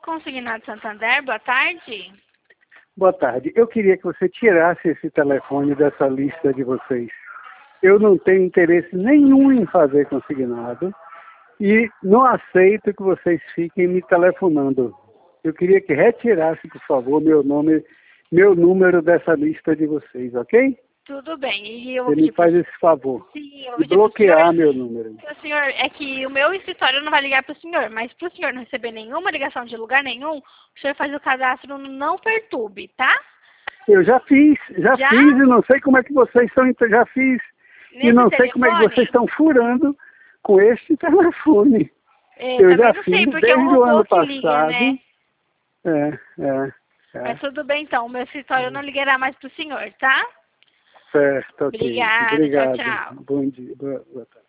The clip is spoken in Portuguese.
Consignado Santander, boa tarde. Boa tarde. Eu queria que você tirasse esse telefone dessa lista de vocês. Eu não tenho interesse nenhum em fazer consignado e não aceito que vocês fiquem me telefonando. Eu queria que retirasse, por favor, meu número dessa lista de vocês, ok? Tudo bem. E eu vou Você me faz esse favor. Sim, eu vou E pedir bloquear pro senhor, meu número. o senhor, é que o meu escritório não vai ligar para o senhor, mas para o senhor não receber nenhuma ligação de lugar nenhum, o senhor faz o cadastro no Não Perturbe, tá? Eu já fiz e não sei como é que vocês estão, já fiz. Nesse E não sei telefone, como é que vocês estão furando com este telefone. Eu também já não fiz sei, porque é um desde o ano robô que passado. liga, né? É. Mas tudo bem então, o meu escritório não ligará mais para o senhor, tá? Certo, ok. Obrigada, Obrigado. tchau, tchau. Bom dia, boa tarde.